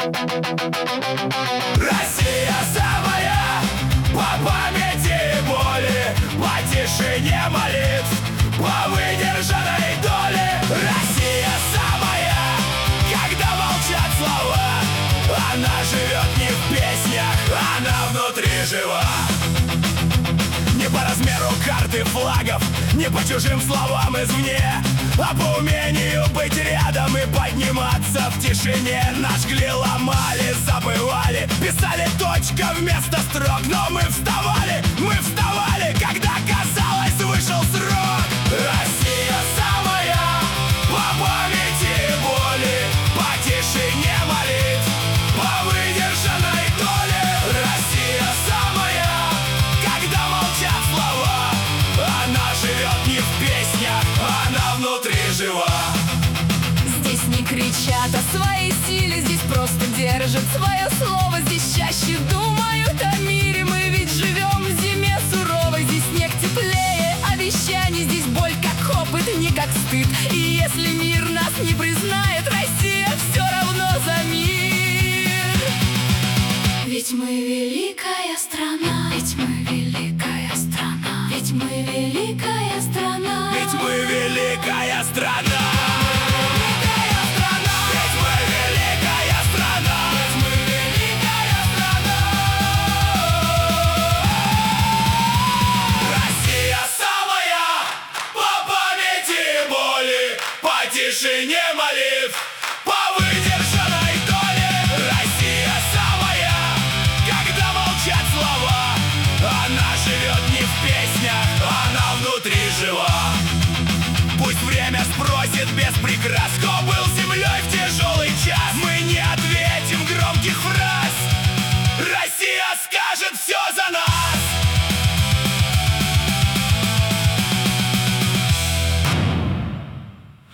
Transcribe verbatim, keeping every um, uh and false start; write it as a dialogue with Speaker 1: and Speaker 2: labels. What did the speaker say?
Speaker 1: Россия самая по памяти и боли, по тишине молитв, по выдержанной доле. Россия самая, когда молчат слова, она живет не в песнях, она внутри жива. Не по размеру карты флагов, не по чужим словам извне, а по умению быть рядом и подниматься в тишине. Нажгли, ломали, забывали, писали точка вместо строк. Но мы вставали, мы вставали, когда казалось вышел срок. Россия самая по памяти и боли, по тишине молитв, по выдержанной доле. Россия самая, когда молчат слова, она живет не в песнях, она внутри жива.
Speaker 2: Здесь не кричат о своей силе, здесь просто держат свое слово. Здесь чаще думают